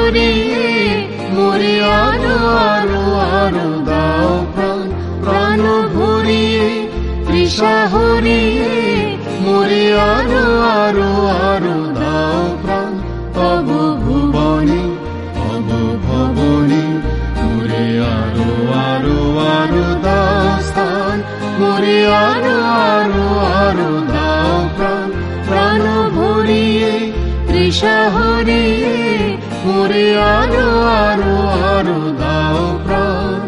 হরিয়ে মোরে আরো আরো আরো দাও প্রাণ, প্রাণ ভরিয়ে তৃষা হরিয়ে মোরে আরো আরো আরো দাও প্রাণ। তব ভুবনে তব ভবনে মোরে আরো আরো আরো দাও স্থান, মোরে আরো আরো আরো দাও প্রাণ, প্রাণ ভরিয়ে তৃষা হরিয়ে মোরে আরো আরো আরো দাও প্রাণ।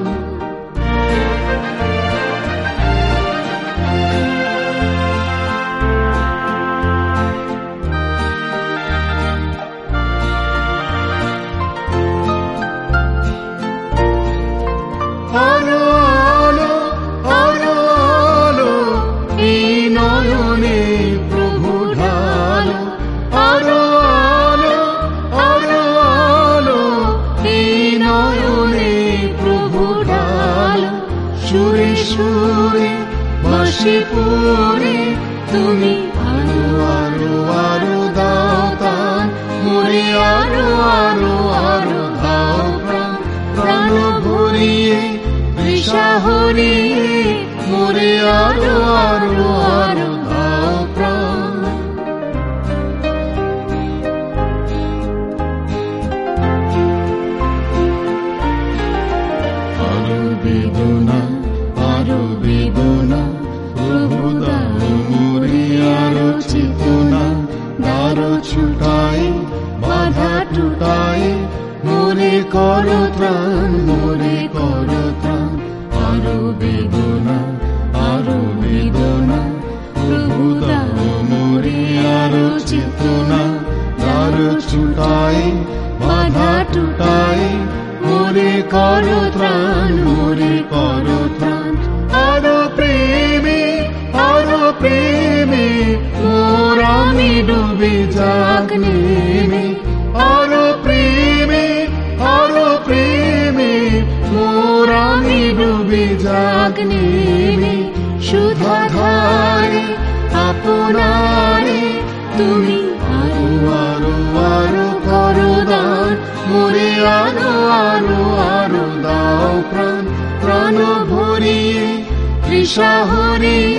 আলো আলো আলো আলো এই নয়নে প্রভু ঢালো, আলো আলো আলো আলো এই নয়নে প্রভু ঢালো। সুরে সুরে বাঁশি পুরে তুমি আরো আরো আরো দাও তান, মোরে আরো আরো আরো দাও প্রাণ, প্রাণ ভরিয়ে তৃষা হরিয়ে মোরে আরো আরো আরো দাও প্রাণ। আরো বেদনা আরো বেদনা প্রভু দাও মোরে আরো চেতনা, দ্বার ছুটাই বাধা টুটাই মোরে করো ত্রাণ, মোরে করো ত্রাণ। আরো বেদনা আরো বেদনা প্রভু দাও মোরে আরো চেতনা, দ্বার ছুটাই বাধা টুটাই মোরে করো ত্রাণ, মোরে করো ত্রাণ। আরো প্রেমে মোর আমি ডুবে যাক নেমে, আরো প্রেমে মোর আমি ডুবে যাক নেমে। সুধা ধারে আপনারে তুমি আরো আরো আরো করো দান, মোরে আরো আরো আরো দাও প্রাণ, প্রাণ ভরিয়ে তৃষা হরিয়ে